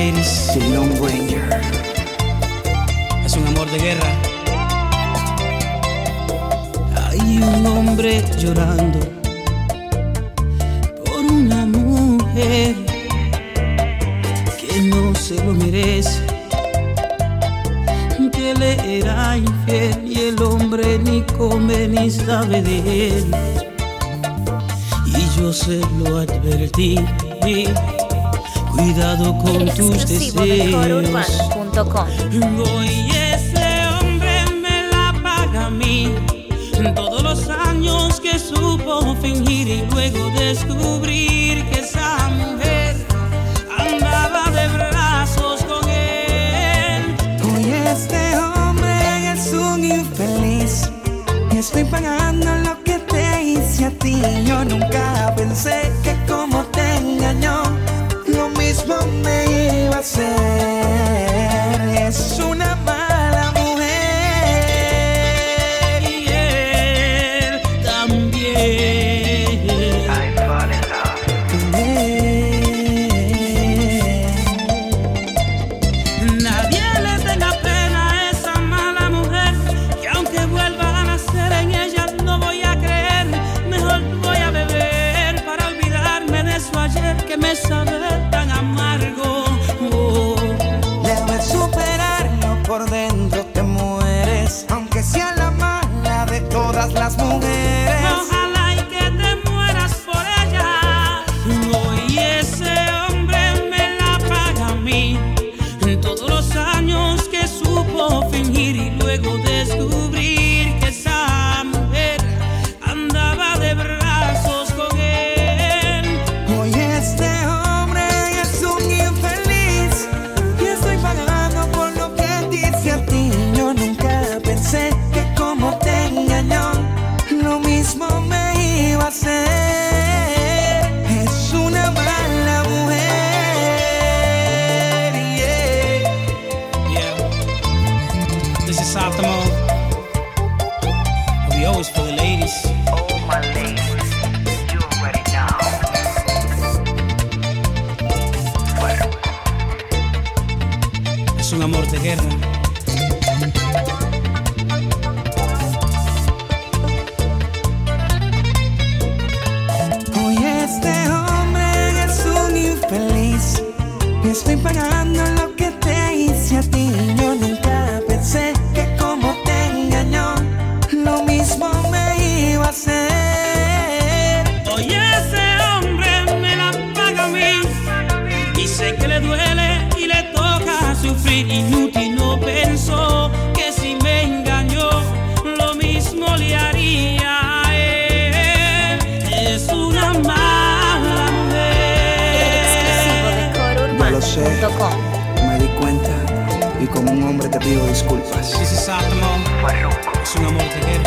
ladies. The Lone Ranger. Es un amor de guerra. Hay un hombre llorando por una mujer que no se lo merece, que le era infiel y el hombre ni come ni sabe de él. Y yo se lo advertí, cuidado con tus deseos. Hoy ese hombre me la paga a mí, todos los años que supo fingir y luego descubrir que esa mujer andaba de brazos con él. Hoy este hombre es un infeliz y estoy pagando lo que te hice a ti. Yo nunca pensé que como te engañó, lo mismo me iba a hacer. Es una mala mujer Y él también. I fall in love. Nadie le tenga pena a esa mala mujer, que aunque vuelva a nacer en ella no voy a creer. Mejor voy a beber para olvidarme de eso ayer que me sabe tan amargo. Debes superarlo, por dentro te mueres, aunque sea la mala de todas las mujeres. Ojalá y que te mueras por ella. Hoy ese hombre me la paga a mí, todos los años que supo fingir y luego descubrir que esa mujer andaba de brazos con él. Hoy este hombre es un infeliz y estoy pagando por lo que dice a ti. Yo nunca pensé que como te engañó, lo mismo me iba a hacer. Es una mala mujer, Yeah. This is Optimo. We always for the ladies. Oh, my ladies, you already know. Fuego. Es un amor de guerra. Hoy este hombre es un infeliz y estoy pagando lo que te hice a ti. Yo nunca pensé que como te engañó, lo mismo me iba a hacer. Hoy ese hombre me la paga a mí y sé que le duele y le toca sufrir. Inútil, no pensó que si me engañó lo mismo le haría a él. Es una mala mujer. No lo sé, me di cuenta y como un hombre te pido disculpas. This is Optimo. Fuego. Es un amor de guerra.